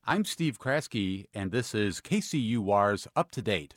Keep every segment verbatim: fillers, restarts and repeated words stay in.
I'm Steve Kraske, and this is K C U R's Up to Date.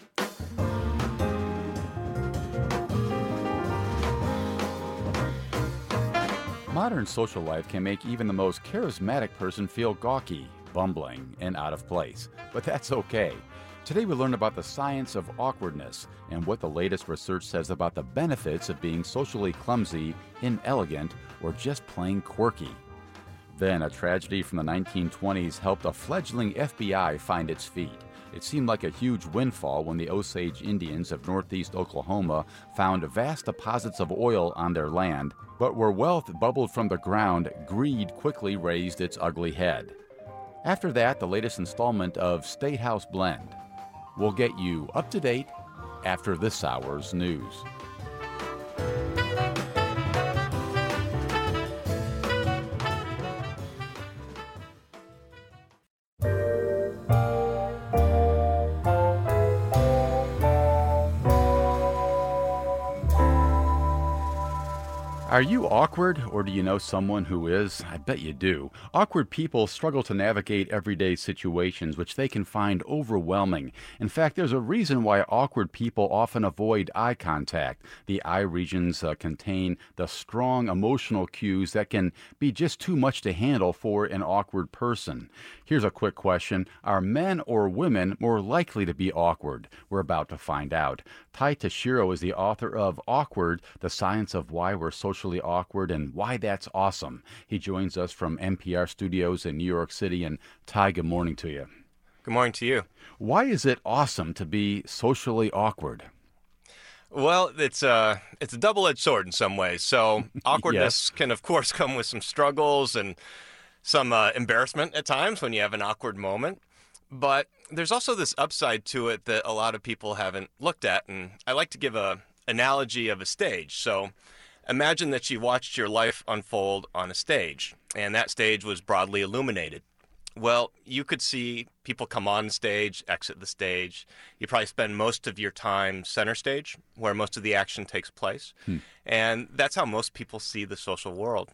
Modern social life can make even the most charismatic person feel gawky, bumbling, and out of place. But that's okay. Today we learn about the science of awkwardness and what the latest research says about the benefits of being socially clumsy, inelegant, or just plain quirky. Then a tragedy from the nineteen twenties helped a fledgling F B I find its feet. It seemed like a huge windfall when the Osage Indians of northeast Oklahoma found vast deposits of oil on their land, but where wealth bubbled from the ground, greed quickly raised its ugly head. After that, the latest installment of State House Blend. We'll get you up to date after this hour's news. Are you awkward, or do you know someone who is? I bet you do. Awkward people struggle to navigate everyday situations, which they can find overwhelming. In fact, there's a reason why awkward people often avoid eye contact. The eye regions uh, contain the strong emotional cues that can be just too much to handle for an awkward person. Here's a quick question. Are men or women more likely to be awkward? We're about to find out. Tai Tashiro is the author of Awkward, The Science of Why We're Socially Awkward and Why That's Awesome. He joins us from N P R studios in New York City. And Tai, good morning to you. Good morning to you. Why is it awesome to be socially awkward? Well, it's a, it's a double-edged sword in some ways. So awkwardness Yes. can, of course, come with some struggles and some uh, embarrassment at times when you have an awkward moment. But there's also this upside to it that a lot of people haven't looked at. And I like to give a analogy of a stage. So imagine that you watched your life unfold on a stage, and that stage was broadly illuminated. Well, you could see people come on stage, exit the stage. You probably spend most of your time center stage, where most of the action takes place. Hmm. And that's how most people see the social world.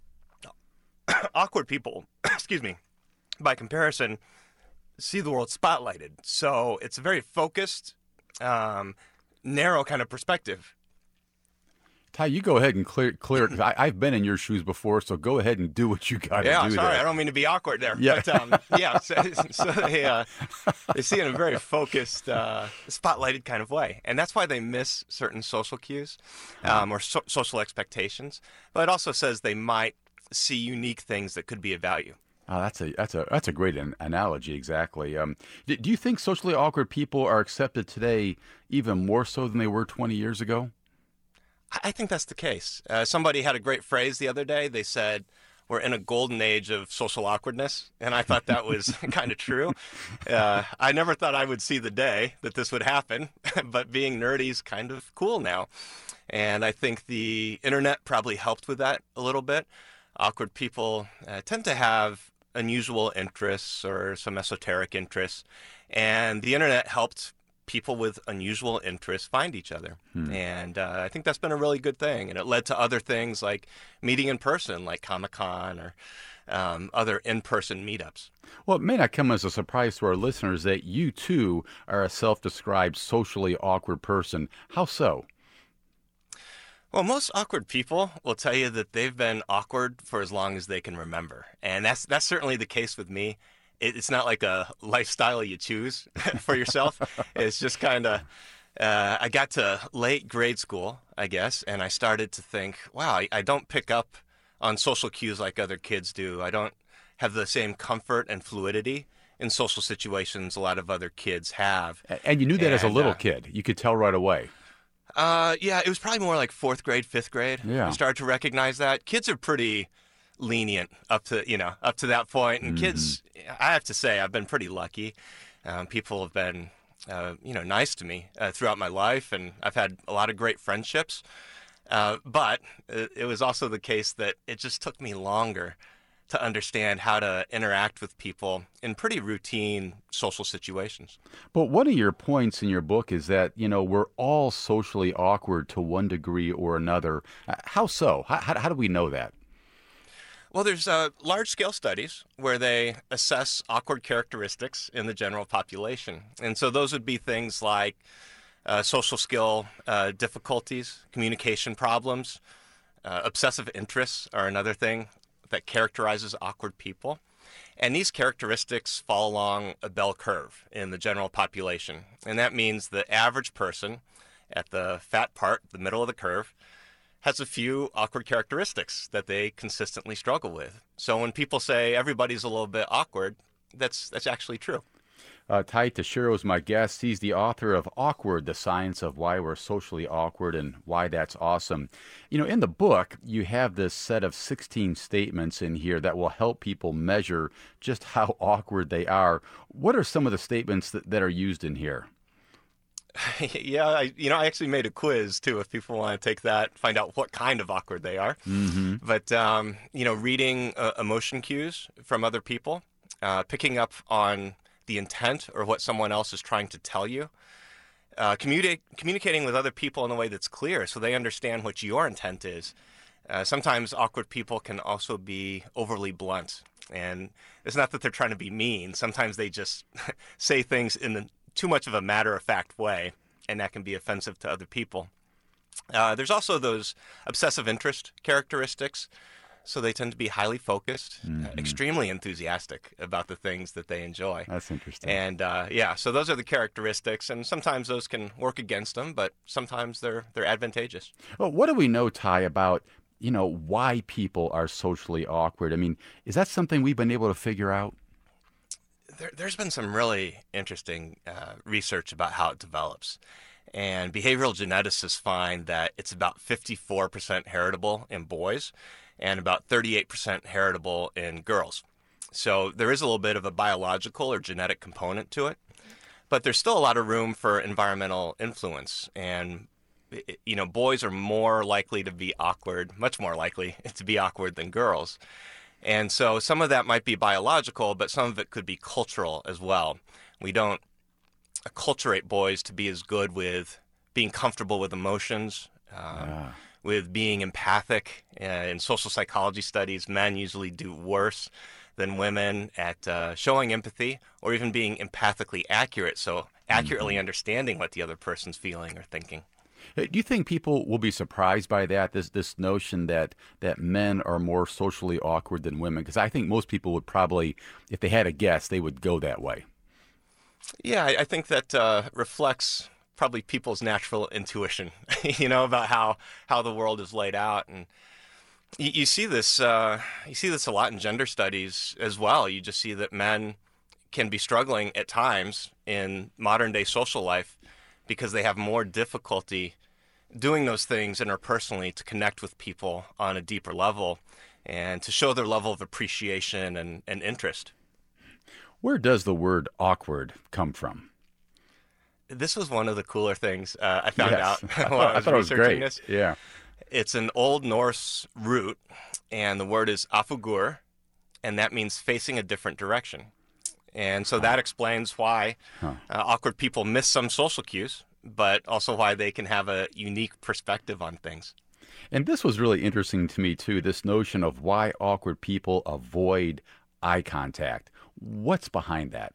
Awkward people, excuse me, by comparison, see the world spotlighted. So it's a very focused, um, narrow kind of perspective. Tai, you go ahead and clear, clear. Cause I, I've been in your shoes before, so go ahead and do what you got to yeah, do. Yeah, sorry, there. I don't mean to be awkward there. Yeah, but, um, yeah. So, so they uh, they see it in a very focused, uh, spotlighted kind of way, and that's why they miss certain social cues um, or so- social expectations. But it also says they might see unique things that could be of value. Oh, that's a that's a that's a great an- analogy. Exactly. Um, do, do you think socially awkward people are accepted today even more so than they were twenty years ago? I think that's the case. Uh, somebody had a great phrase the other day. They said, we're in a golden age of social awkwardness. And I thought that was kind of true. Uh, I never thought I would see the day that this would happen. But being nerdy is kind of cool now. And I think the internet probably helped with that a little bit. Awkward people uh, tend to have unusual interests or some esoteric interests. And the internet helped people with unusual interests find each other. Hmm. And uh, I think that's been a really good thing. And it led to other things like meeting in person, like Comic-Con or um, other in-person meetups. Well, it may not come as a surprise to our listeners that you, too, are a self-described socially awkward person. How so? Well, most awkward people will tell you that they've been awkward for as long as they can remember. And that's that's certainly the case with me. It's not like a lifestyle you choose for yourself. It's just kind of, uh, I got to late grade school, I guess, and I started to think, wow, I, I don't pick up on social cues like other kids do. I don't have the same comfort and fluidity in social situations a lot of other kids have. And you knew that and, as a little uh, kid. You could tell right away. Uh, yeah, it was probably more like fourth grade, fifth grade. Yeah. I started to recognize that. Kids are pretty lenient up to, you know, up to that point. And Mm-hmm. kids, I have to say, I've been pretty lucky. Um, people have been, uh, you know, nice to me uh, throughout my life, and I've had a lot of great friendships. Uh, but it, it was also the case that it just took me longer to understand how to interact with people in pretty routine social situations. But one of your points in your book is that, you know, we're all socially awkward to one degree or another. Uh, How so? How, how, how do we know that? Well, there's uh, large-scale studies where they assess awkward characteristics in the general population. And so those would be things like uh, social skill uh, difficulties, communication problems, uh, obsessive interests are another thing that characterizes awkward people. And these characteristics fall along a bell curve in the general population. And that means the average person at the fat part, the middle of the curve, has a few awkward characteristics that they consistently struggle with. So when people say everybody's a little bit awkward, that's that's actually true. Uh, Ty Tashiro is my guest. He's the author of Awkward, The Science of Why We're Socially Awkward and Why That's Awesome. You know, in the book, you have this set of sixteen statements in here that will help people measure just how awkward they are. What are some of the statements that, that are used in here? Yeah, I, you know, I actually made a quiz, too, if people want to take that, find out what kind of awkward they are. Mm-hmm. But, um, you know, reading uh, emotion cues from other people, uh, picking up on the intent or what someone else is trying to tell you, uh, communi- communicating with other people in a way that's clear so they understand what your intent is. Uh, sometimes awkward people can also be overly blunt. And it's not that they're trying to be mean. Sometimes they just say things in the too much of a matter-of-fact way, and that can be offensive to other people. Uh, there's also those obsessive interest characteristics, so they tend to be highly focused, mm-hmm. uh, extremely enthusiastic about the things that they enjoy. That's interesting. And uh, yeah, so those are the characteristics, and sometimes those can work against them, but sometimes they're they're advantageous. Well, what do we know, Ty, about you know why people are socially awkward? I mean, is that something we've been able to figure out? There, there's been some really interesting uh, research about how it develops. And behavioral geneticists find that it's about fifty-four percent heritable in boys and about thirty-eight percent heritable in girls. So there is a little bit of a biological or genetic component to it. But there's still a lot of room for environmental influence. And, you know, boys are more likely to be awkward, much more likely to be awkward than girls. And so some of that might be biological, but some of it could be cultural as well. We don't acculturate boys to be as good with being comfortable with emotions, um, yeah. with being empathic. Uh, in social psychology studies, men usually do worse than women at uh, showing empathy or even being empathically accurate, so accurately mm-hmm. understanding what the other person's feeling or thinking. Do you think people will be surprised by that, this this notion that, that men are more socially awkward than women? Because I think most people would probably, if they had a guess, they would go that way. Yeah, I, I think that uh, reflects probably people's natural intuition, you know, about how, how the world is laid out. And you, you see this uh, you see this a lot in gender studies as well. You just see that men can be struggling at times in modern-day social life because they have more difficulty doing those things interpersonally to connect with people on a deeper level and to show their level of appreciation and, and interest. Where does the word awkward come from? This was one of the cooler things uh, I found yes. out I while thought, I was I thought researching it was great. this. Yeah. It's an Old Norse root, and the word is afugur, and that means facing a different direction. And so that explains why huh. uh, awkward people miss some social cues, but also why they can have a unique perspective on things. And this was really interesting to me, too, this notion of why awkward people avoid eye contact. What's behind that?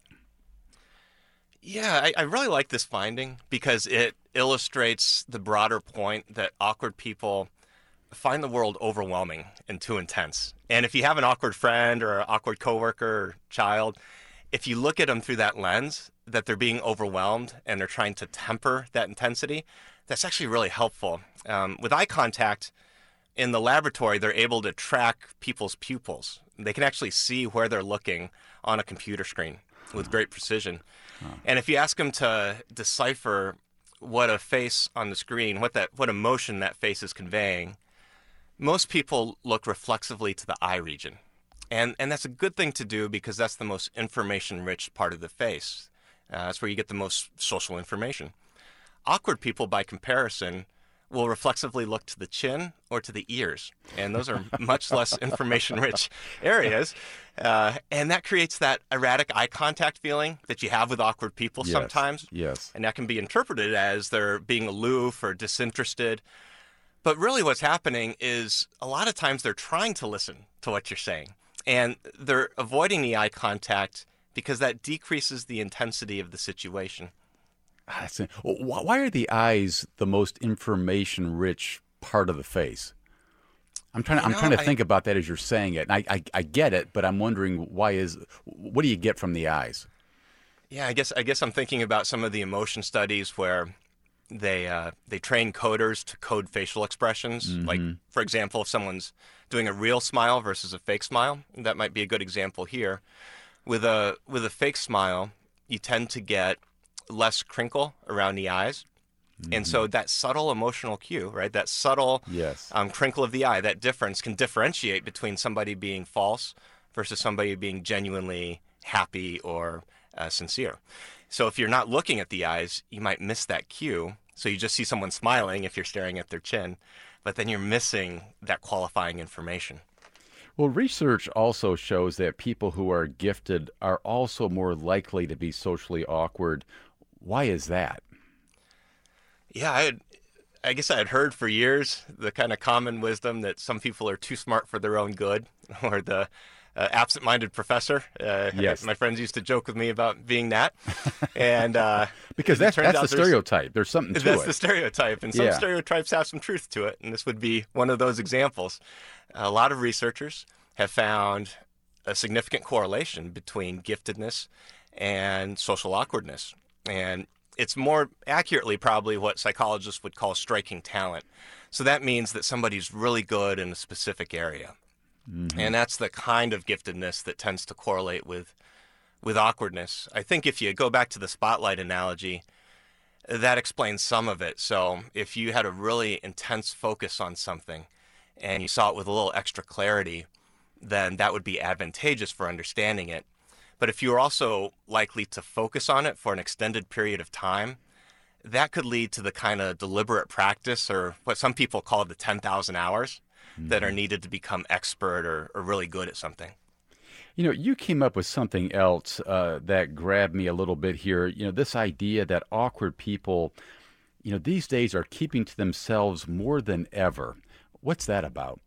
Yeah, I, I really like this finding because it illustrates the broader point that awkward people find the world overwhelming and too intense. And if you have an awkward friend or an awkward coworker or child, if you look at them through that lens, that they're being overwhelmed and they're trying to temper that intensity, that's actually really helpful. Um, with eye contact, in the laboratory, they're able to track people's pupils. They can actually see where they're looking on a computer screen with great precision. Huh. And if you ask them to decipher what a face on the screen, what that, what emotion that face is conveying, most people look reflexively to the eye region. And and that's a good thing to do because that's the most information-rich part of the face. Uh, that's where you get the most social information. Awkward people, by comparison, will reflexively look to the chin or to the ears. And those are much less information-rich areas. Uh, and that creates that erratic eye contact feeling that you have with awkward people yes. sometimes. Yes. And that can be interpreted as they're being aloof or disinterested. But really what's happening is a lot of times they're trying to listen to what you're saying, and they're avoiding the eye contact because that decreases the intensity of the situation. That's it. Why are the eyes the most information-rich part of the face? I'm trying. To, You I'm know, trying to I, think about that as you're saying it. And I, I, I get it, but I'm wondering why is. What do you get from the eyes? yeah, I guess I guess I'm thinking about some of the emotion studies where they uh, they train coders to code facial expressions. Mm-hmm. Like, for example, if someone's doing a real smile versus a fake smile, that might be a good example here. With a with a fake smile, you tend to get less crinkle around the eyes. Mm-hmm. And so that subtle emotional cue, right, that subtle yes. um, crinkle of the eye, that difference can differentiate between somebody being false versus somebody being genuinely happy or uh, sincere. So if you're not looking at the eyes, you might miss that cue. So you just see someone smiling if you're staring at their chin, but then you're missing that qualifying information. Well, research also shows that people who are gifted are also more likely to be socially awkward. Why is that? Yeah, I had, I guess I had heard for years the kind of common wisdom that some people are too smart for their own good, or the uh, absent-minded professor. Uh, yes. My friends used to joke with me about being that. and uh, Because that's, that's the stereotype. There's something to that's it. That's the stereotype, and some yeah. stereotypes have some truth to it, and this would be one of those examples. A lot of researchers have found a significant correlation between giftedness and social awkwardness. And it's more accurately probably what psychologists would call striking talent. So that means that somebody's really good in a specific area. Mm-hmm. And that's the kind of giftedness that tends to correlate with with awkwardness. I think if you go back to the spotlight analogy, that explains some of it. So if you had a really intense focus on something and you saw it with a little extra clarity, then that would be advantageous for understanding it. But if you were also likely to focus on it for an extended period of time, that could lead to the kind of deliberate practice, or what some people call the ten thousand hours, mm-hmm. that are needed to become expert or, or really good at something. You know, you came up with something else uh, that grabbed me a little bit here. You know, this idea that awkward people, you know, these days are keeping to themselves more than ever. What's that about?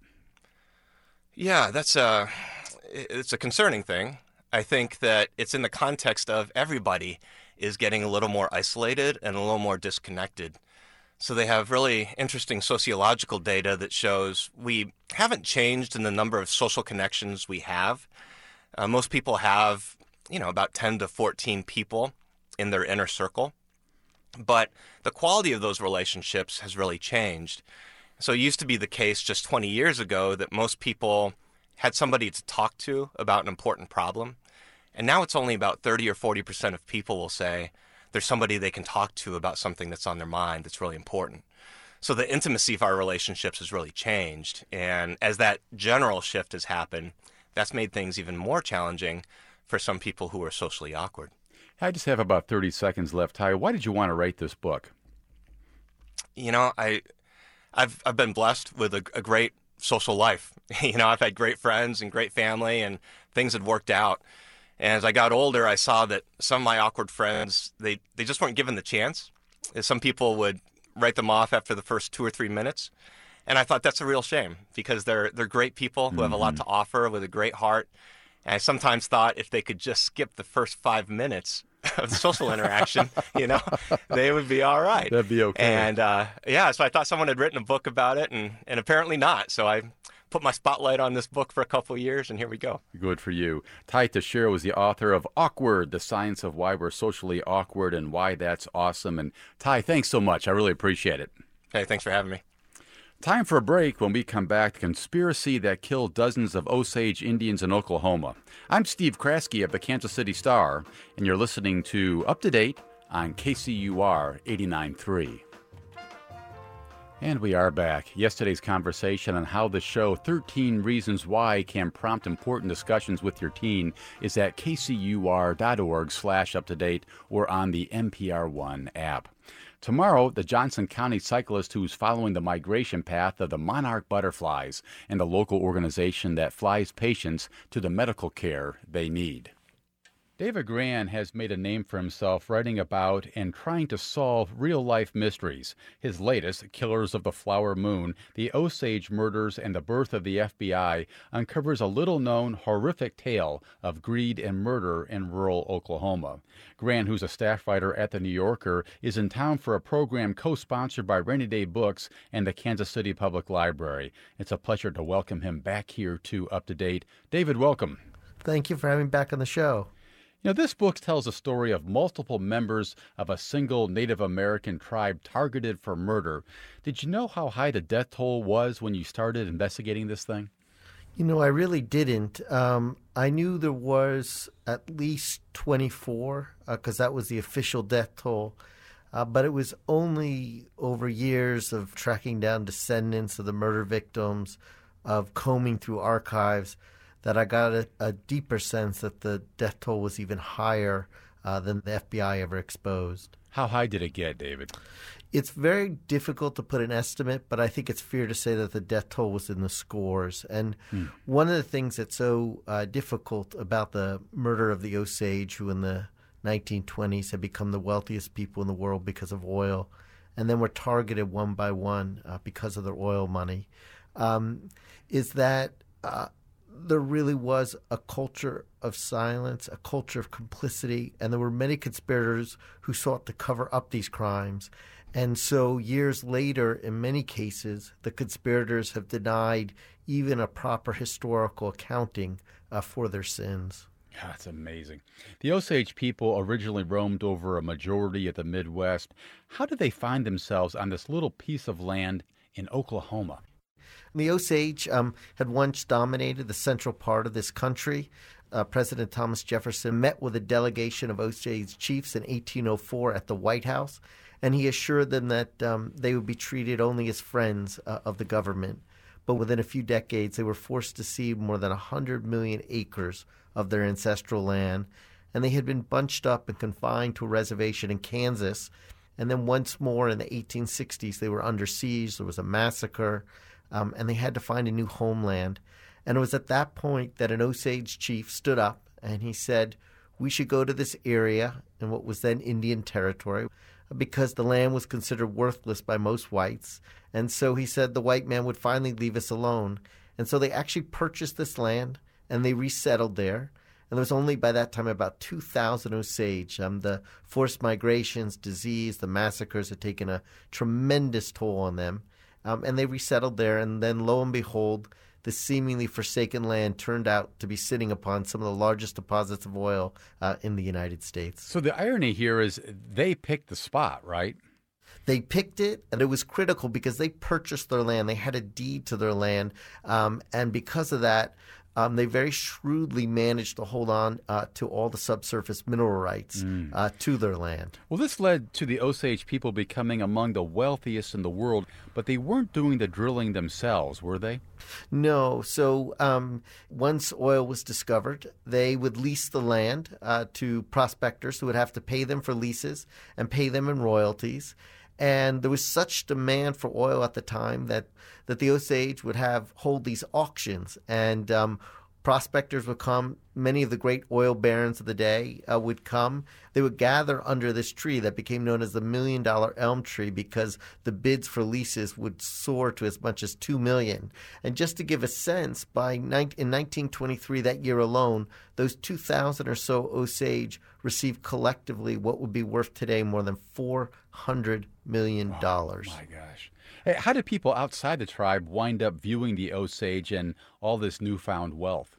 Yeah, that's a, it's a concerning thing. I think that it's in the context of everybody is getting a little more isolated and a little more disconnected. So they have really interesting sociological data that shows we haven't changed in the number of social connections we have. Uh, most people have, you know, about ten to fourteen people in their inner circle. But the quality of those relationships has really changed. So it used to be the case just twenty years ago that most people had somebody to talk to about an important problem. And now it's only about thirty or forty percent of people will say there's somebody they can talk to about something that's on their mind that's really important. So the intimacy of our relationships has really changed. And as that general shift has happened, that's made things even more challenging for some people who are socially awkward. I just have about thirty seconds left, Ty. Why did you want to write this book? You know, I, I've I've been blessed with a, a great social life. You know, I've had great friends and great family, and things had worked out. And as I got older, I saw that some of my awkward friends, they, they just weren't given the chance. Some people would write them off after the first two or three minutes. And I thought that's a real shame, because they're they're great people who have a lot to offer with a great heart. And I sometimes thought if they could just skip the first five minutes of the social interaction, you know, they would be all right. That'd be okay. And uh, yeah, so I thought someone had written a book about it, and, and apparently not. So I put my spotlight on this book for a couple of years, and here we go. Good for you. Ty Teixeira was the author of Awkward, The Science of Why We're Socially Awkward and Why That's Awesome. And Ty, thanks so much. I really appreciate it. Hey, thanks for having me. Time for a break. When we come back, the conspiracy that killed dozens of Osage Indians in Oklahoma. I'm Steve Kraske of the Kansas City Star, and you're listening to Up to Date on K C U R eighty-nine point three. And we are back. Yesterday's conversation on how the show thirteen Reasons Why can prompt important discussions with your teen is at k c u r dot org slash up to date or on the N P R One app. Tomorrow, the Johnson County cyclist who's following the migration path of the monarch butterflies and the local organization that flies patients to the medical care they need. David Grann has made a name for himself writing about and trying to solve real-life mysteries. His latest, Killers of the Flower Moon, The Osage Murders and the Birth of the F B I, uncovers a little-known, horrific tale of greed and murder in rural Oklahoma. Grann, who's a staff writer at The New Yorker, is in town for a program co-sponsored by Rainy Day Books and the Kansas City Public Library. It's a pleasure to welcome him back here to Up to Date. David, welcome. Thank you for having me back on the show. You know, this book tells a story of multiple members of a single Native American tribe targeted for murder. Did you know how high the death toll was when you started investigating this thing? You know, I really didn't. Um, I knew there was at least twenty-four, because uh, that was the official death toll. Uh, but it was only over years of tracking down descendants of the murder victims, of combing through archives, that I got a, a deeper sense that the death toll was even higher uh, than the F B I ever exposed. How high did it get, David? It's very difficult to put an estimate, but I think it's fair to say that the death toll was in the scores. And hmm. one of the things that's so uh, difficult about the murder of the Osage, who in the nineteen twenties had become the wealthiest people in the world because of oil, and then were targeted one by one uh, because of their oil money, um, is that uh, there really was a culture of silence, a culture of complicity, and there were many conspirators who sought to cover up these crimes. And so years later, in many cases, the conspirators have denied even a proper historical accounting uh, for their sins. Yeah, that's amazing. The Osage people originally roamed over a majority of the Midwest. How did they find themselves on this little piece of land in Oklahoma? The Osage um, had once dominated the central part of this country. Uh, President Thomas Jefferson met with a delegation of Osage chiefs in eighteen oh four at the White House, and he assured them that um, they would be treated only as friends uh, of the government. But within a few decades, they were forced to cede more than one hundred million acres of their ancestral land, and they had been bunched up and confined to a reservation in Kansas. And then once more in the eighteen sixties, they were under siege. There was a massacre. Um, and they had to find a new homeland. And it was at that point that an Osage chief stood up and he said, we should go to this area in what was then Indian territory because the land was considered worthless by most whites. And so he said the white man would finally leave us alone. And so they actually purchased this land and they resettled there. And there was only by that time about two thousand Osage. Um, the forced migrations, disease, the massacres had taken a tremendous toll on them. Um, and they resettled there, and then lo and behold, the seemingly forsaken land turned out to be sitting upon some of the largest deposits of oil uh, in the United States. So the irony here is they picked the spot, right? They picked it, and it was critical because they purchased their land. They had a deed to their land, um, and because of that, Um, they very shrewdly managed to hold on uh, to all the subsurface mineral rights mm. uh, to their land. Well, this led to the Osage people becoming among the wealthiest in the world, but they weren't doing the drilling themselves, were they? No. So um, once oil was discovered, they would lease the land uh, to prospectors who would have to pay them for leases and pay them in royalties. And there was such demand for oil at the time that, that the Osage would have hold these auctions, and um, prospectors would come. Many of the great oil barons of the day uh, would come. They would gather under this tree that became known as the Million Dollar Elm Tree because the bids for leases would soar to as much as two million dollars. And just to give a sense, by in nineteen twenty-three, that year alone, those two thousand or so Osage received collectively what would be worth today more than four hundred million dollars. Oh, my gosh. Hey, how did people outside the tribe wind up viewing the Osage and all this newfound wealth?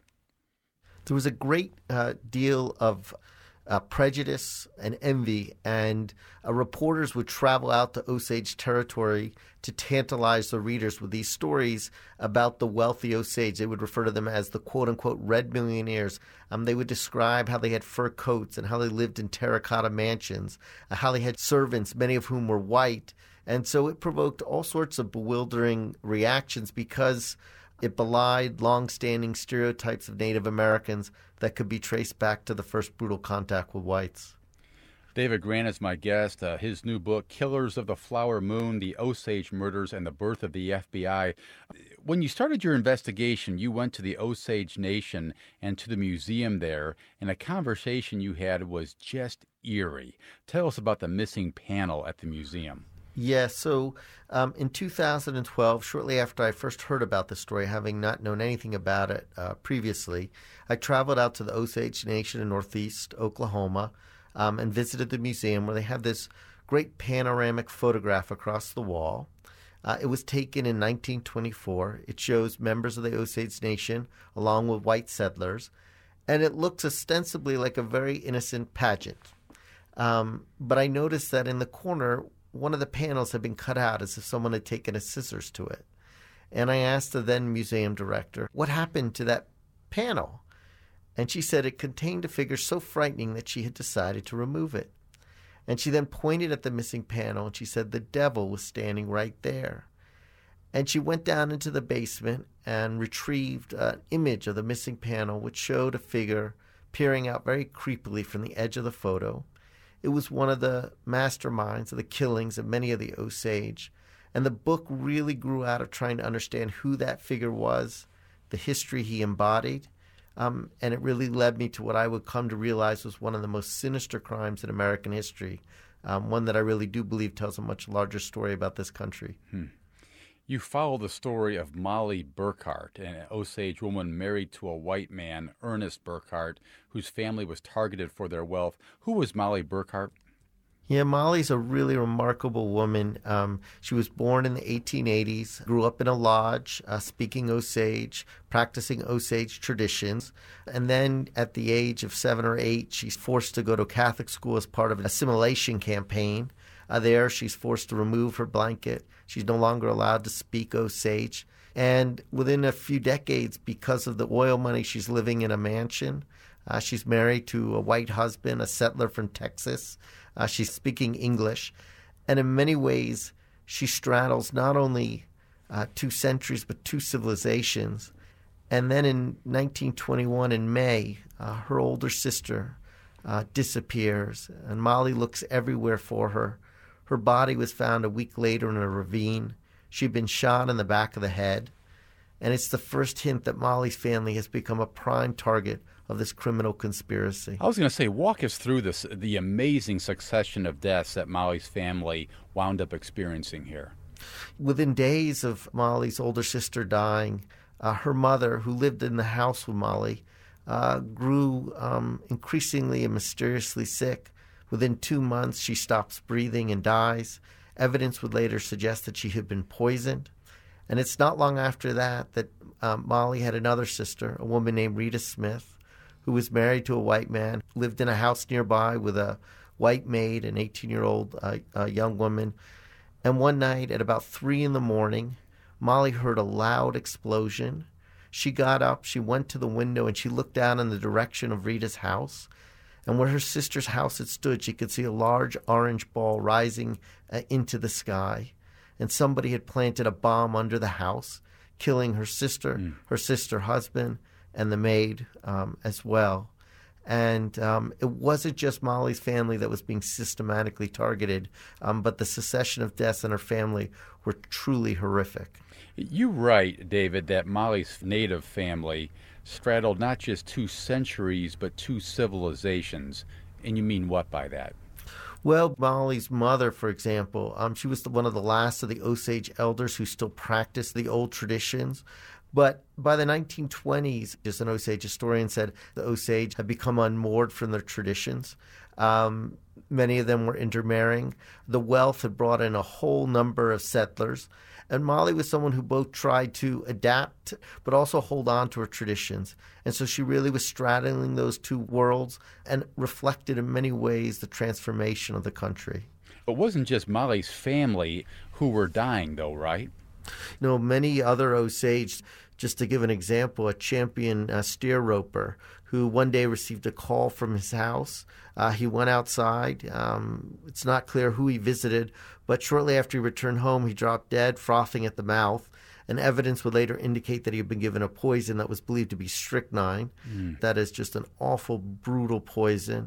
There was a great uh, deal of uh, prejudice and envy, and uh, reporters would travel out to Osage territory to tantalize the readers with these stories about the wealthy Osage. They would refer to them as the quote-unquote red millionaires. Um, they would describe how they had fur coats and how they lived in terracotta mansions, uh, how they had servants, many of whom were white. And so it provoked all sorts of bewildering reactions because it belied long-standing stereotypes of Native Americans that could be traced back to the first brutal contact with whites. David Grant is my guest. Uh, his new book, Killers of the Flower Moon, The Osage Murders and the Birth of the F B I. When you started your investigation, you went to the Osage Nation and to the museum there, and a conversation you had was just eerie. Tell us about the missing panel at the museum. Yeah, so um, in two thousand twelve, shortly after I first heard about the story, having not known anything about it uh, previously, I traveled out to the Osage Nation in northeast Oklahoma um, and visited the museum where they have this great panoramic photograph across the wall. Uh, it was taken in nineteen twenty-four. It shows members of the Osage Nation along with white settlers, and it looks ostensibly like a very innocent pageant. Um, but I noticed that in the corner, one of the panels had been cut out as if someone had taken a scissors to it. And I asked the then museum director, what happened to that panel? And she said it contained a figure so frightening that she had decided to remove it. And she then pointed at the missing panel and she said the devil was standing right there. And she went down into the basement and retrieved an image of the missing panel, which showed a figure peering out very creepily from the edge of the photo. It was one of the masterminds of the killings of many of the Osage. And the book really grew out of trying to understand who that figure was, the history he embodied. Um, and it really led me to what I would come to realize was one of the most sinister crimes in American history, um, one that I really do believe tells a much larger story about this country. Hmm. You follow the story of Molly Burkhart, an Osage woman married to a white man, Ernest Burkhart, whose family was targeted for their wealth. Who was Molly Burkhart? Yeah, Molly's a really remarkable woman. Um, she was born in the eighteen eighties, grew up in a lodge, uh, speaking Osage, practicing Osage traditions. And then at the age of seven or eight, she's forced to go to Catholic school as part of an assimilation campaign. Uh, there, she's forced to remove her blanket. She's no longer allowed to speak Osage. And within a few decades, because of the oil money, she's living in a mansion. Uh, she's married to a white husband, a settler from Texas. Uh, she's speaking English. And in many ways, she straddles not only uh, two centuries, but two civilizations. And then in nineteen twenty-one, in May, uh, her older sister uh, disappears. And Molly looks everywhere for her. Her body was found a week later in a ravine. She'd been shot in the back of the head. And it's the first hint that Molly's family has become a prime target of this criminal conspiracy. I was going to say, walk us through this, the amazing succession of deaths that Molly's family wound up experiencing here. Within days of Molly's older sister dying, uh, her mother, who lived in the house with Molly, uh, grew um, increasingly and mysteriously sick. Within two months, she stops breathing and dies. Evidence would later suggest that she had been poisoned. And it's not long after that that um, Molly had another sister, a woman named Rita Smith, who was married to a white man, lived in a house nearby with a white maid, an eighteen-year-old uh, uh, young woman. And one night at about three in the morning, Molly heard a loud explosion. She got up, she went to the window, and she looked down in the direction of Rita's house. And where her sister's house had stood, she could see a large orange ball rising uh, into the sky. And somebody had planted a bomb under the house, killing her sister, mm. her sister husband, and the maid um, as well. And um, it wasn't just Molly's family that was being systematically targeted, um, but the succession of deaths in her family were truly horrific. You write, David, that Molly's native family straddled not just two centuries, but two civilizations. And you mean what by that? Well, Molly's mother, for example, um, she was the, one of the last of the Osage elders who still practiced the old traditions. But by the nineteen twenties, as an Osage historian said, the Osage had become unmoored from their traditions. Um, many of them were intermarrying. The wealth had brought in a whole number of settlers. And Molly was someone who both tried to adapt but also hold on to her traditions. And so she really was straddling those two worlds and reflected in many ways the transformation of the country. It wasn't just Molly's family who were dying, though, right? You know, many other Osage, just to give an example, a champion uh, steer roper who one day received a call from his house. Uh, he went outside. Um, it's not clear who he visited, but shortly after he returned home, he dropped dead, frothing at the mouth. And evidence would later indicate that he had been given a poison that was believed to be strychnine. Mm. That is just an awful, brutal poison.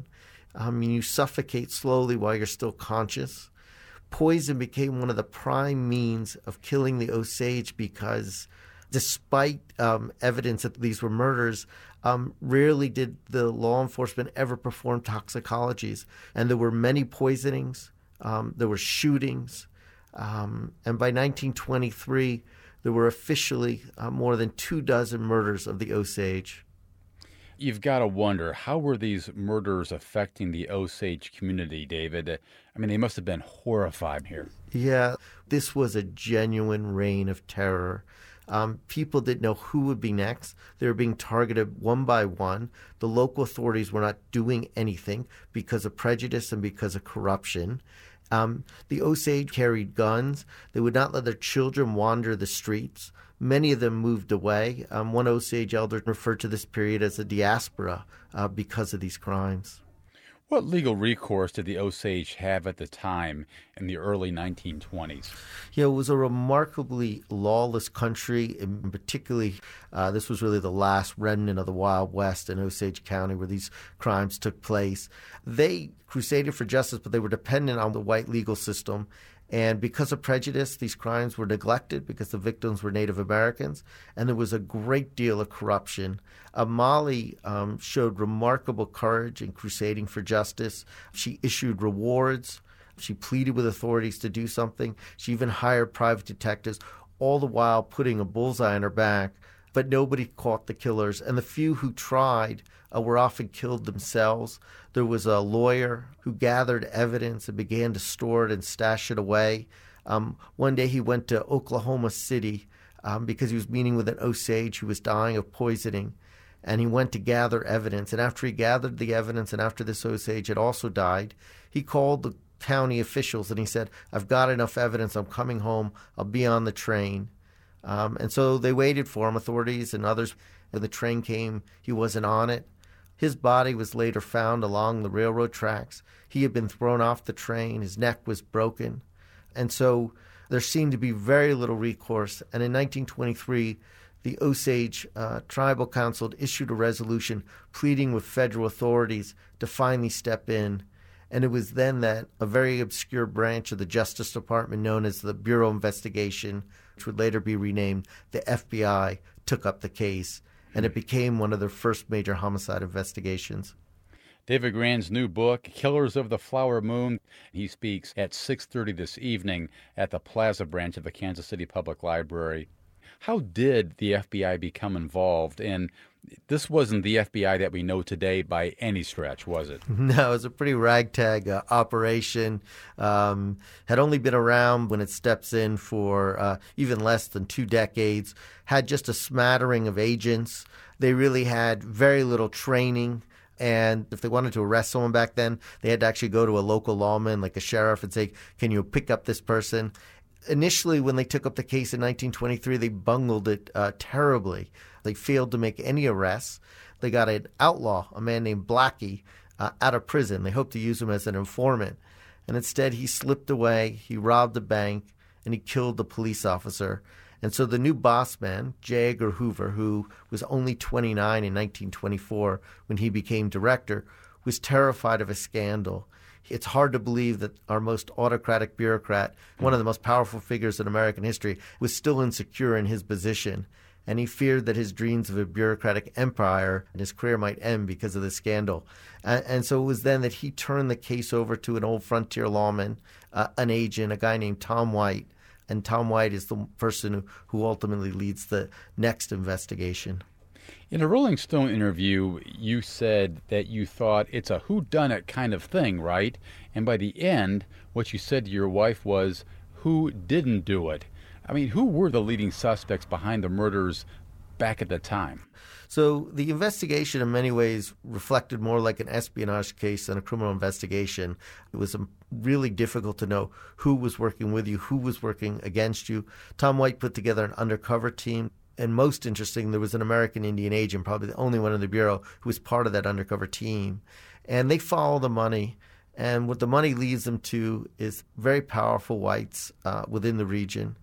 I mean, you suffocate slowly while you're still conscious. Poison became one of the prime means of killing the Osage because despite um, evidence that these were murders, um, rarely did the law enforcement ever perform toxicologies. And there were many poisonings, um, there were shootings, um, and by nineteen twenty-three, there were officially uh, more than two dozen murders of the Osage. You've got to wonder, how were these murders affecting the Osage community, David? I mean, they must have been horrified here. Yeah, this was a genuine reign of terror. Um, people didn't know who would be next. They were being targeted one by one. The local authorities were not doing anything because of prejudice and because of corruption. Um, the Osage carried guns. They would not let their children wander the streets. Many of them moved away. Um, one Osage elder referred to this period as a diaspora uh, because of these crimes. What legal recourse did the Osage have at the time in the early nineteen twenties? Yeah, it was a remarkably lawless country, and particularly uh, this was really the last remnant of the Wild West in Osage County where these crimes took place. They crusaded for justice, but they were dependent on the white legal system. And because of prejudice, these crimes were neglected because the victims were Native Americans, and there was a great deal of corruption. Uh, Molly um, showed remarkable courage in crusading for justice. She issued rewards. She pleaded with authorities to do something. She even hired private detectives, all the while putting a bullseye on her back. But nobody caught the killers, and the few who tried uh, were often killed themselves. There was a lawyer who gathered evidence and began to store it and stash it away. Um, one day he went to Oklahoma City um, because he was meeting with an Osage who was dying of poisoning, and he went to gather evidence. And after he gathered the evidence, and after this Osage had also died, he called the county officials and he said, "I've got enough evidence. I'm coming home. I'll be on the train." Um, and so they waited for him, authorities and others. And the train came. He wasn't on it. His body was later found along the railroad tracks. He had been thrown off the train. His neck was broken. And so there seemed to be very little recourse. And in nineteen twenty-three, the Osage uh, Tribal Council issued a resolution pleading with federal authorities to finally step in. And it was then that a very obscure branch of the Justice Department known as the Bureau of Investigation, which would later be renamed the F B I, took up the case. And it became one of their first major homicide investigations. David Grann's new book, Killers of the Flower Moon. He speaks at six thirty this evening at the Plaza branch of the Kansas City Public Library. How did the F B I become involved? And this wasn't the F B I that we know today by any stretch, was it? No, it was a pretty ragtag uh, operation. Um, had only been around when it steps in for uh, even less than two decades. Had just a smattering of agents. They really had very little training. And if they wanted to arrest someone back then, they had to actually go to a local lawman, like a sheriff, and say, "Can you pick up this person?" Initially, when they took up the case in nineteen twenty-three, they bungled it uh, terribly. They failed to make any arrests. They got an outlaw, a man named Blackie, uh, out of prison. They hoped to use him as an informant. And instead, he slipped away, he robbed a bank, and he killed the police officer. And so the new boss man, J. Edgar Hoover, who was only twenty-nine in nineteen twenty-four when he became director, was terrified of a scandal. It's hard to believe that our most autocratic bureaucrat, one of the most powerful figures in American history, was still insecure in his position. And he feared that his dreams of a bureaucratic empire and his career might end because of the scandal. And, and so it was then that he turned the case over to an old frontier lawman, uh, an agent, a guy named Tom White. And Tom White is the person who, who ultimately leads the next investigation. In a Rolling Stone interview, you said that you thought it's a whodunit kind of thing, right? And by the end, what you said to your wife was, who didn't do it? I mean, who were the leading suspects behind the murders back at the time? So the investigation in many ways reflected more like an espionage case than a criminal investigation. It was really difficult to know who was working with you, who was working against you. Tom White put together an undercover team. And most interesting, there was an American Indian agent, probably the only one in the Bureau, who was part of that undercover team. And they follow the money. And what the money leads them to is very powerful whites uh, within the region.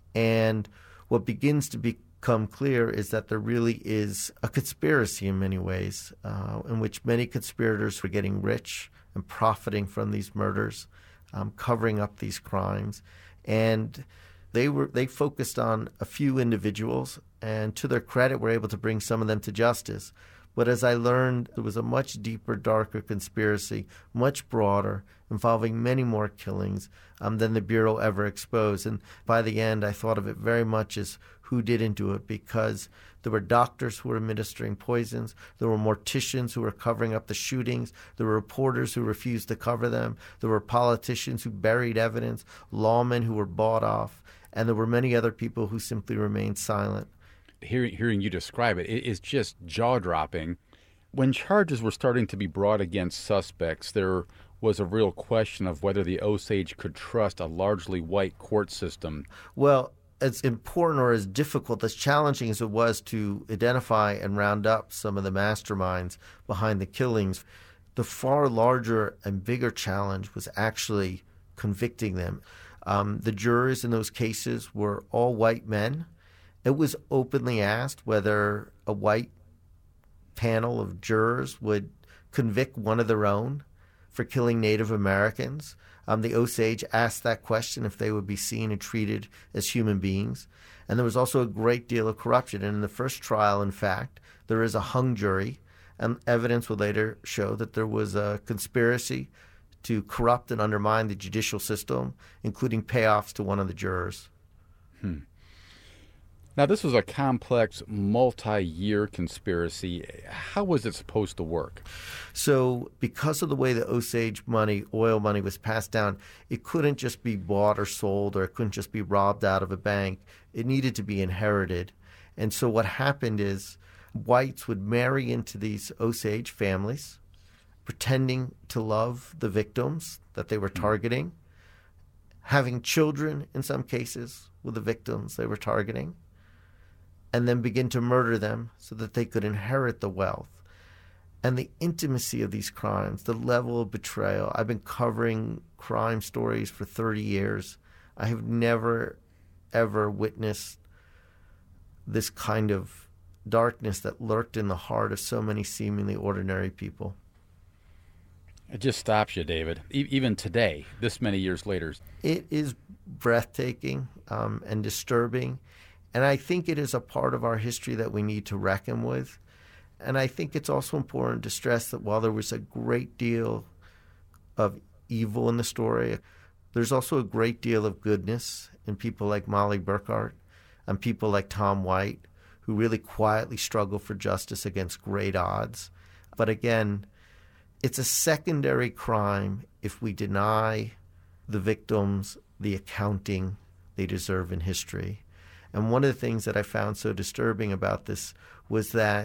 And what begins to become clear is that there really is a conspiracy in many ways, uh, in which many conspirators were getting rich and profiting from these murders, um, covering up these crimes. And they were they focused on a few individuals, and to their credit, were able to bring some of them to justice. But as I learned, it was a much deeper, darker conspiracy, much broader, involving many more killings um, than the Bureau ever exposed. And by the end, I thought of it very much as who didn't do it, because there were doctors who were administering poisons, there were morticians who were covering up the shootings, there were reporters who refused to cover them, there were politicians who buried evidence, lawmen who were bought off, and there were many other people who simply remained silent. Hearing, hearing you describe it, it is just jaw-dropping. When charges were starting to be brought against suspects, there was a real question of whether the Osage could trust a largely white court system. Well, as important or as difficult, as challenging as it was to identify and round up some of the masterminds behind the killings, the far larger and bigger challenge was actually convicting them. Um, the jurors in those cases were all white men. It was openly asked whether a white panel of jurors would convict one of their own for killing Native Americans. Um, the Osage asked that question, if they would be seen and treated as human beings. And there was also a great deal of corruption. And in the first trial, in fact, there is a hung jury, and evidence would later show that there was a conspiracy to corrupt and undermine the judicial system, including payoffs to one of the jurors. Hmm. Now, this was a complex, multi-year conspiracy. How was it supposed to work? So because of the way the Osage money, oil money, was passed down, it couldn't just be bought or sold, or it couldn't just be robbed out of a bank. It needed to be inherited. And so what happened is whites would marry into these Osage families, pretending to love the victims that they were targeting, having children in some cases with the victims they were targeting, and then begin to murder them so that they could inherit the wealth. And the intimacy of these crimes, the level of betrayal. I've been covering crime stories for thirty years. I have never, ever witnessed this kind of darkness that lurked in the heart of so many seemingly ordinary people. It just stops you, David. E- even today, this many years later. It is breathtaking um, and disturbing. And I think it is a part of our history that we need to reckon with. And I think it's also important to stress that while there was a great deal of evil in the story, there's also a great deal of goodness in people like Molly Burkhart and people like Tom White, who really quietly struggle for justice against great odds. But again, it's a secondary crime if we deny the victims the accounting they deserve in history. And one of the things that I found so disturbing about this was that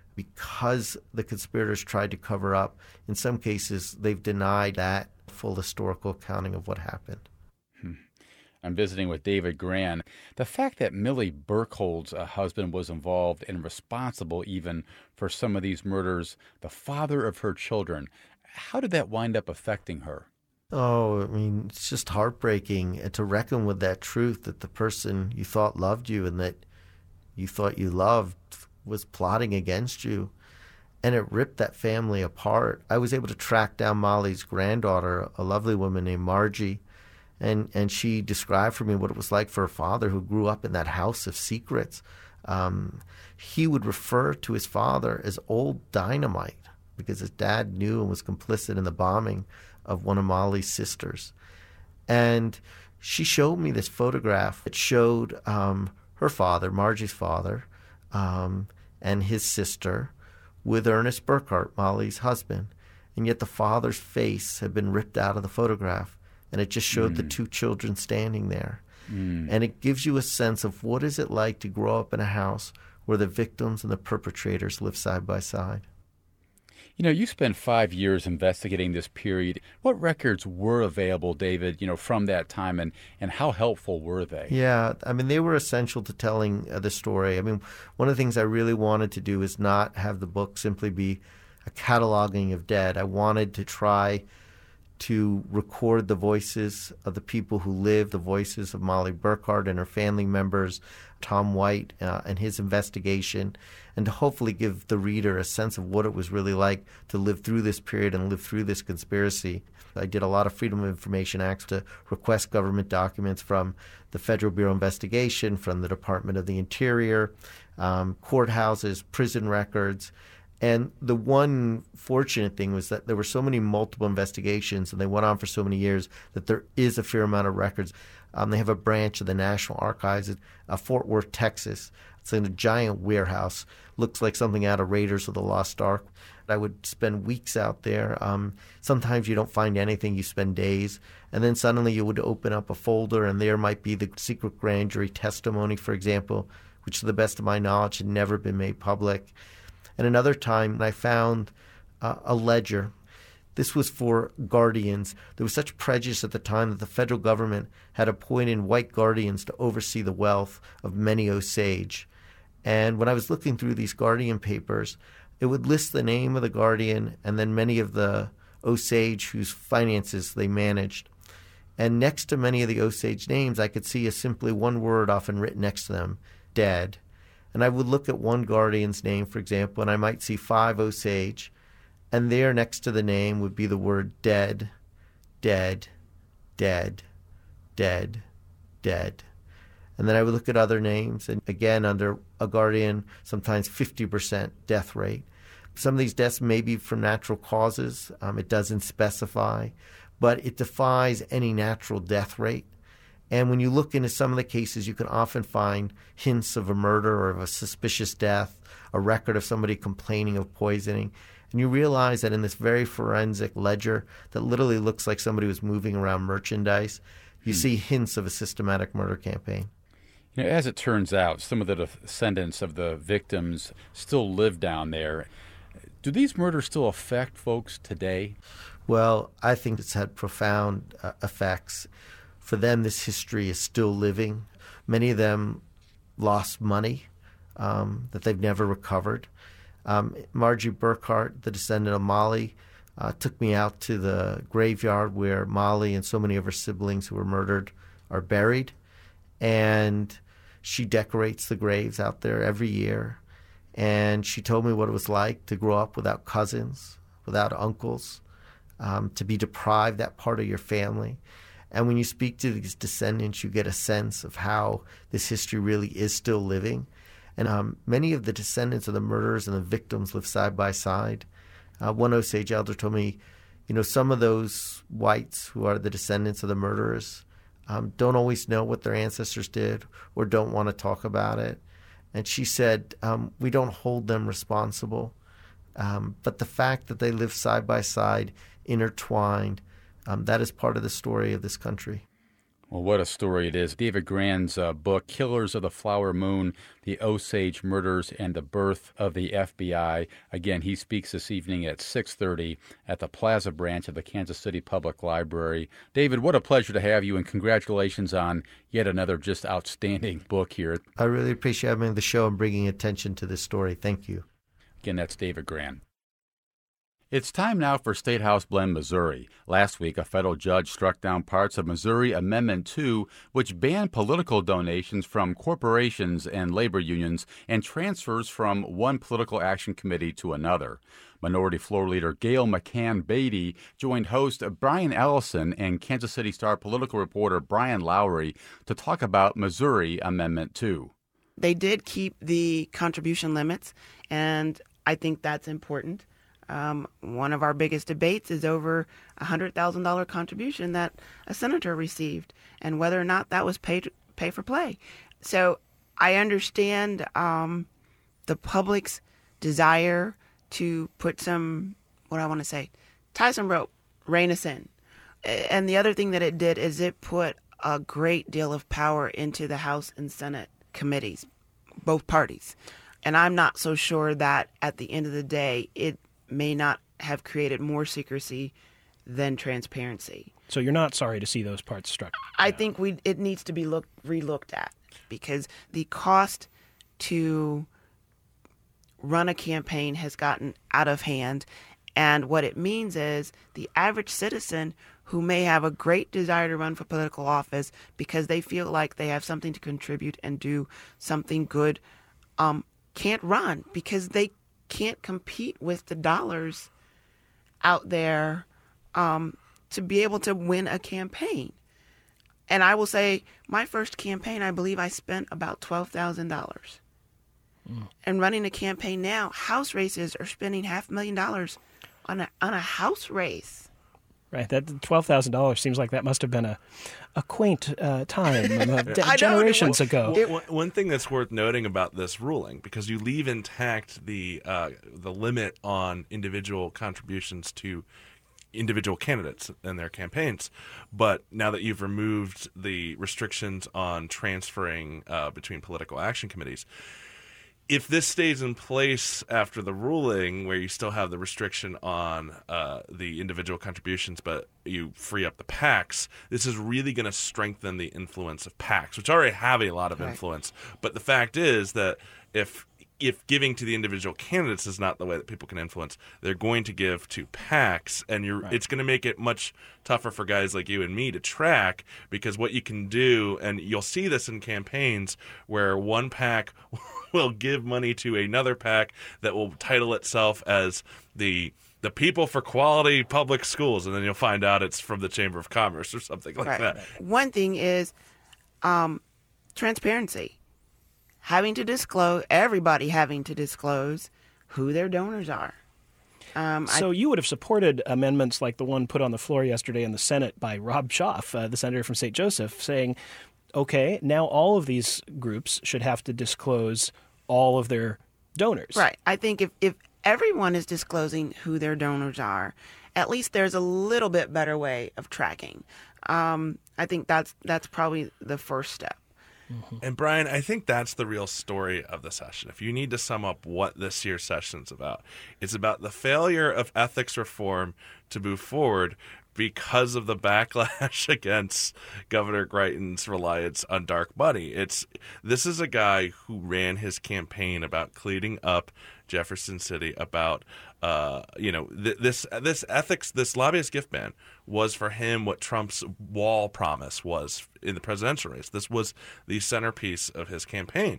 because the conspirators tried to cover up, in some cases they've denied that full historical accounting of what happened. Hmm. I'm visiting with David Grann. The fact that Millie Burkhold's uh, husband was involved and responsible even for some of these murders, the father of her children, how did that wind up affecting her? Oh, I mean, it's just heartbreaking to reckon with that truth that the person you thought loved you and that you thought you loved was plotting against you. And it ripped that family apart. I was able to track down Molly's granddaughter, a lovely woman named Margie, and, and she described for me what it was like for her father, who grew up in that house of secrets. Um, he would refer to his father as Old Dynamite because his dad knew and was complicit in the bombing of one of Molly's sisters. And she showed me this photograph that showed um, her father, Margie's father, um, and his sister with Ernest Burkhart, Molly's husband. And yet the father's face had been ripped out of the photograph, and it just showed mm. the two children standing there. Mm. And it gives you a sense of what is it like to grow up in a house where the victims and the perpetrators live side by side. You know, you spent five years investigating this period. What records were available, David, you know, from that time, and, and how helpful were they? Yeah, I mean, they were essential to telling uh, the story. I mean, one of the things I really wanted to do is not have the book simply be a cataloging of dead. I wanted to try to record the voices of the people who lived, the voices of Molly Burkhart and her family members, Tom White uh, and his investigation, and to hopefully give the reader a sense of what it was really like to live through this period and live through this conspiracy. I did a lot of Freedom of Information Acts to request government documents from the Federal Bureau of Investigation, from the Department of the Interior, um, courthouses, prison records. And the one fortunate thing was that there were so many multiple investigations and they went on for so many years that there is a fair amount of records. Um, they have a branch of the National Archives at uh, Fort Worth, Texas. It's in a giant warehouse. Looks like something out of Raiders of the Lost Ark. I would spend weeks out there. Um, sometimes you don't find anything. You spend days. And then suddenly you would open up a folder and there might be the secret grand jury testimony, for example, which to the best of my knowledge had never been made public. And another time I found uh, a ledger. This was for guardians. There was such prejudice at the time that the federal government had appointed white guardians to oversee the wealth of many Osage. And when I was looking through these guardian papers, it would list the name of the guardian and then many of the Osage whose finances they managed. And next to many of the Osage names, I could see a simply one word often written next to them, dead. And I would look at one guardian's name, for example, and I might see five Osage, and there next to the name would be the word dead, dead, dead, dead, dead. And then I would look at other names, and again, under a guardian, sometimes fifty percent death rate. Some of these deaths may be from natural causes. Um, it doesn't specify, but it defies any natural death rate. And when you look into some of the cases, you can often find hints of a murder or of a suspicious death, a record of somebody complaining of poisoning. And you realize that in this very forensic ledger that literally looks like somebody was moving around merchandise, you hmm. see hints of a systematic murder campaign. You know, as it turns out, some of the descendants of the victims still live down there. Do these murders still affect folks today? Well, I think it's had profound uh, effects. For them, this history is still living. Many of them lost money um, that they've never recovered. Um, Margie Burkhart, the descendant of Molly, uh, took me out to the graveyard where Molly and so many of her siblings who were murdered are buried. And she decorates the graves out there every year. And she told me what it was like to grow up without cousins, without uncles, um, to be deprived that part of your family. And when you speak to these descendants, you get a sense of how this history really is still living. And um, many of the descendants of the murderers and the victims live side by side. Uh, one Osage elder told me, you know, some of those whites who are the descendants of the murderers um, don't always know what their ancestors did or don't want to talk about it. And she said, um, we don't hold them responsible. Um, but the fact that they live side by side, intertwined, Um, that is part of the story of this country. Well, what a story it is. David Grann's uh, book, Killers of the Flower Moon, The Osage Murders and the Birth of the F B I. Again, he speaks this evening at six thirty at the Plaza branch of the Kansas City Public Library. David, what a pleasure to have you, and congratulations on yet another just outstanding book here. I really appreciate having the show and bringing attention to this story. Thank you. Again, that's David Grann. It's time now for State House Blend Missouri. Last week, a federal judge struck down parts of Missouri Amendment two, which banned political donations from corporations and labor unions and transfers from one political action committee to another. Minority Floor Leader Gail McCann Beatty joined host Brian Ellison and Kansas City Star political reporter Brian Lowry to talk about Missouri Amendment two. They did keep the contribution limits, and I think that's important. Um, one of our biggest debates is over a one hundred thousand dollars contribution that a senator received and whether or not that was pay, to, pay for play. So I understand um, the public's desire to put some, what I want to say, tie some rope, rein us in. And the other thing that it did is it put a great deal of power into the House and Senate committees, both parties. And I'm not so sure that at the end of the day, it may not have created more secrecy than transparency. So you're not sorry to see those parts struck down? I think we it needs to be looked re-looked at, because the cost to run a campaign has gotten out of hand, And what it means is the average citizen who may have a great desire to run for political office because they feel like they have something to contribute and do something good, um, can't run because they can't compete with the dollars out there um, to be able to win a campaign. And I will say my first campaign, I believe I spent about twelve thousand dollars. Mm. And running a campaign now, house races are spending half a million dollars on a, on a house race. Right, that twelve thousand dollars seems like that must have been a, a quaint uh, time uh, I generations know. ago. Well, one, one thing that's worth noting about this ruling, because you leave intact the uh, the limit on individual contributions to individual candidates and their campaigns, but now that you've removed the restrictions on transferring uh, between political action committees, if this stays in place after the ruling, where you still have the restriction on uh, the individual contributions, but you free up the PACs, this is really going to strengthen the influence of PACs, which already have a lot of right. influence. But the fact is that if if giving to the individual candidates is not the way that people can influence, they're going to give to PACs, and you're, right. it's going to make it much tougher for guys like you and me to track, because what you can do, and you'll see this in campaigns where one PAC will give money to another PAC that will title itself as the the People for Quality Public Schools, and then you'll find out it's from the Chamber of Commerce or something like right. that. One thing is um, transparency. Having to disclose, everybody having to disclose who their donors are. Um, so I, you would have supported amendments like the one put on the floor yesterday in the Senate by Rob Schaaf, uh, the senator from Saint Joseph, saying, okay, now all of these groups should have to disclose all of their donors. Right. I think if, if everyone is disclosing who their donors are, at least there's a little bit better way of tracking. Um, I think that's that's probably the first step. Mm-hmm. And Brian, I think that's the real story of the session. If you need to sum up what this year's session's about, it's about the failure of ethics reform to move forward because of the backlash against Governor Greitens' reliance on dark money. It's this is a guy who ran his campaign about cleaning up Jefferson City, about uh, you know th- this this ethics, this lobbyist gift ban was for him what Trump's wall promise was in the presidential race. This was the centerpiece of his campaign.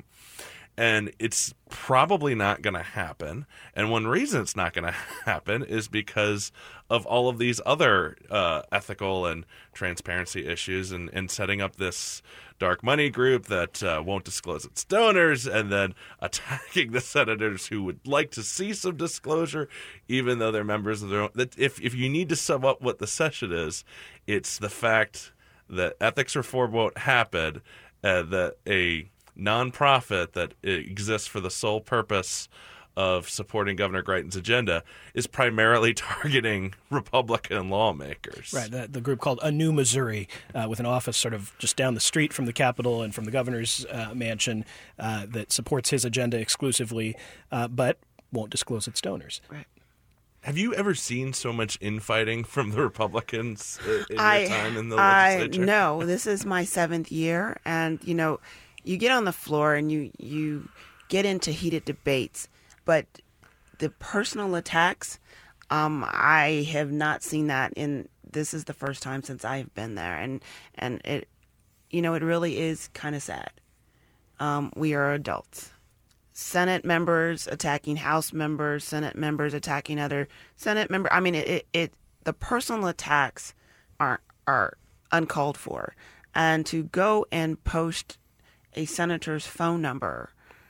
And it's probably not going to happen. And one reason it's not going to happen is because of all of these other uh, ethical and transparency issues, and, and setting up this dark money group that uh, won't disclose its donors, and then attacking the senators who would like to see some disclosure, even though they're members of their own. That if, if you need to sum up what the session is, it's the fact that ethics reform won't happen, uh, that a nonprofit that exists for the sole purpose of supporting Governor Greitens' agenda is primarily targeting Republican lawmakers. Right, the, the group called A New Missouri, uh, with an office sort of just down the street from the Capitol and from the governor's uh, mansion, uh, that supports his agenda exclusively, uh, but won't disclose its donors. right. Have you ever seen so much infighting from the Republicans in I, your time in the I, legislature? No, this is my seventh year, and you know, you get on the floor and you you get into heated debates, but the personal attacks, um, I have not seen that in. This is the first time since I've been there, and and it, you know, it really is kind of sad. Um, we are adults. Senate members attacking House members, Senate members attacking other Senate members. I mean, it, it, it the personal attacks are are uncalled for, and to go and post a senator's phone number,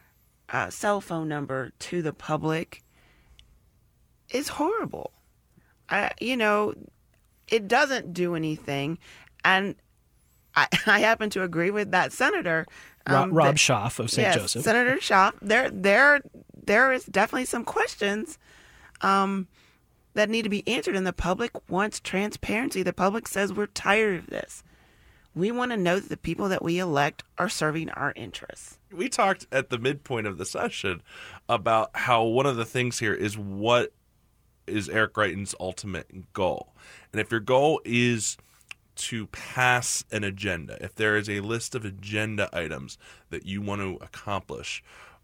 uh, cell phone number to the public is horrible. I, you know, it doesn't do anything, and I, I happen to agree with that senator. Um, Rob, Rob that, Schaaf of Saint yes, Joseph. Senator Schaaf. There, there, there is definitely some questions um, that need to be answered, and the public wants transparency. The public says we're tired of this. We want to know that the people that we elect are serving our interests. We talked at the midpoint of the session about how one of the things here is what is Eric Greitens' ultimate goal. And if your goal is to pass an agenda, if there is a list of agenda items that you want to accomplish,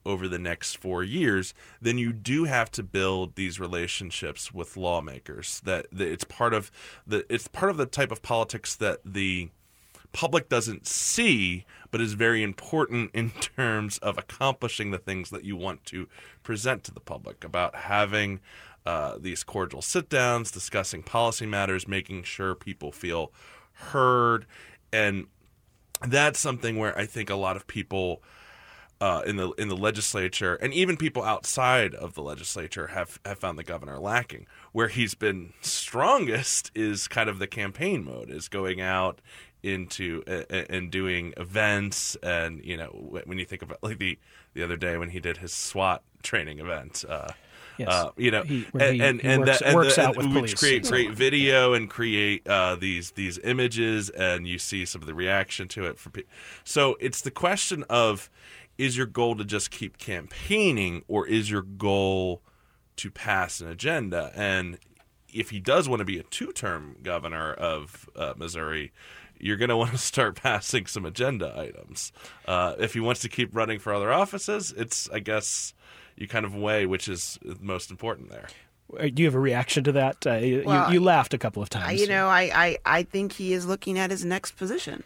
over the next four years, then you do have to build these relationships with lawmakers. That, that it's part of the it's part of the type of politics that the public doesn't see, but is very important in terms of accomplishing the things that you want to present to the public, about having uh, these cordial sit-downs, discussing policy matters, making sure people feel heard. And that's something where I think a lot of people uh, in the in the legislature, and even people outside of the legislature, have, have found the governor lacking. Where he's been strongest is kind of the campaign mode, is going out into uh, and doing events. And, you know, when you think about, like, the, the other day when he did his SWAT training event, uh, Yes. Uh, you know, he, and, he, and, he and works, that, and works the, out with we police. create great video and create uh, these these images, and you see some of the reaction to it. For people. So it's the question of, is your goal to just keep campaigning, or is your goal to pass an agenda? And if he does want to be a two-term governor of uh, Missouri, you're going to want to start passing some agenda items. Uh, if he wants to keep running for other offices, it's, I guess, you kind of weigh which is most important there. Do you have a reaction to that? Uh, you, Well, you, you laughed a couple of times. I, you know, I, I, I think he is looking at his next position.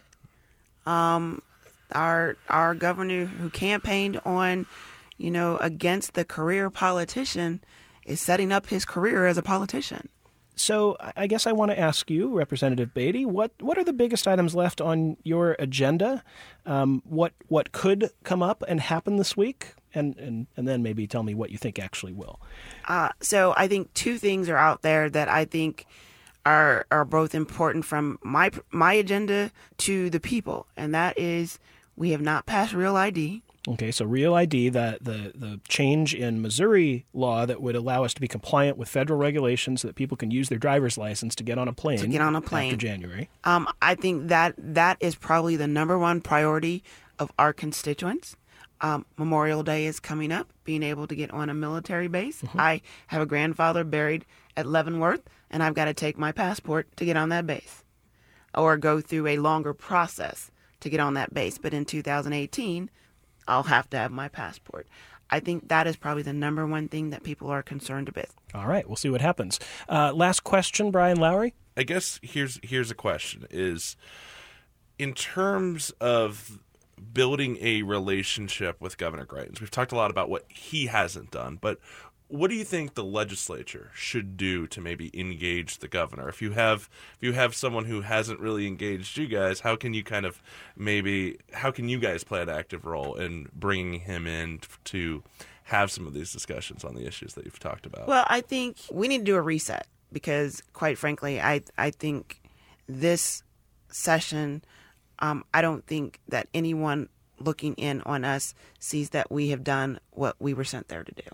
Um, our our governor who campaigned on, you know, against the career politician is setting up his career as a politician. So I guess I want to ask you, Representative Beatty, what, what are the biggest items left on your agenda? Um, what what could come up and happen this week? And, and, and then maybe tell me what you think actually will. Uh, so I think two things are out there that I think are are both important from my my agenda to the people, and that is we have not passed Real I D. Okay, so Real I D, the, the, the change in Missouri law that would allow us to be compliant with federal regulations so that people can use their driver's license to get on a plane. To get on a plane. After January. Um, I think that that is probably the number one priority of our constituents. Um, Memorial Day is coming up, being able to get on a military base. Mm-hmm. I have a grandfather buried at Leavenworth, and I've got to take my passport to get on that base or go through a longer process to get on that base. But in two thousand eighteen, I'll have to have my passport. I think that is probably the number one thing that people are concerned with. All right, we'll see what happens. Uh, last question, Brian Lowry. I guess here's here's a question: is in terms of building a relationship with Governor Greitens, we've talked a lot about what he hasn't done, but what do you think the legislature should do to maybe engage the governor? If you have if you have someone who hasn't really engaged you guys, how can you kind of maybe how can you guys play an active role in bringing him in to have some of these discussions on the issues that you've talked about? Well, I think we need to do a reset because, quite frankly, I I think this session, um, I don't think that anyone looking in on us sees that we have done what we were sent there to do.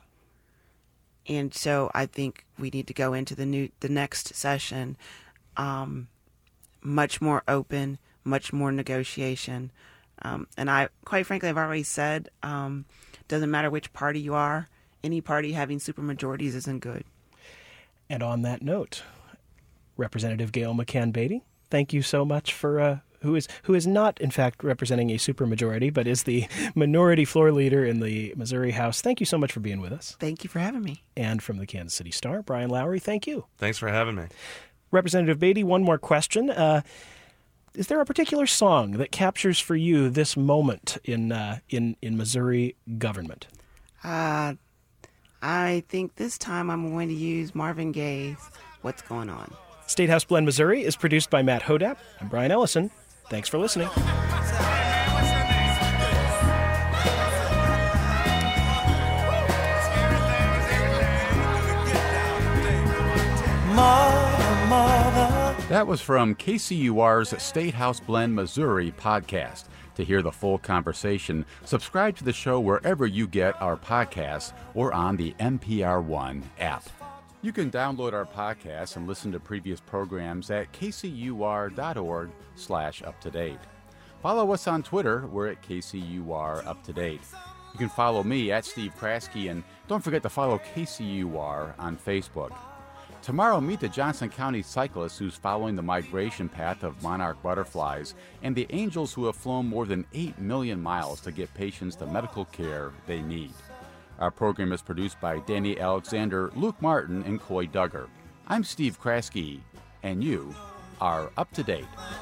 And so I think we need to go into the new the next session um, much more open, much more negotiation. Um, and I, quite frankly, I've already said, um, doesn't matter which party you are, any party having supermajorities isn't good. And on that note, Representative Gail McCann Beatty, thank you so much for uh, who is who is not, in fact, representing a supermajority, but is the minority floor leader in the Missouri House. Thank you so much for being with us. Thank you for having me. And from the Kansas City Star, Brian Lowry, thank you. Thanks for having me. Representative Beatty, one more question. Uh, is there a particular song that captures for you this moment in uh, in, in Missouri government? Uh, I think this time I'm going to use Marvin Gaye's What's Going On. State House Blend Missouri is produced by Matt Hodap. I'm Brian Ellison. Thanks for listening. That was from K C U R's State House Blend Missouri podcast. To hear the full conversation, subscribe to the show wherever you get our podcasts or on the N P R One app. You can download our podcast and listen to previous programs at kcur.org slash up to date. Follow us on Twitter. We're at K C U R Up to Date. You can follow me at Steve Kraske, and don't forget to follow K C U R on Facebook. Tomorrow, meet the Johnson County cyclist who's following the migration path of monarch butterflies and the angels who have flown more than eight million miles to get patients the medical care they need. Our program is produced by Danny Alexander, Luke Martin, and Coy Duggar. I'm Steve Kraske, and you are up to date.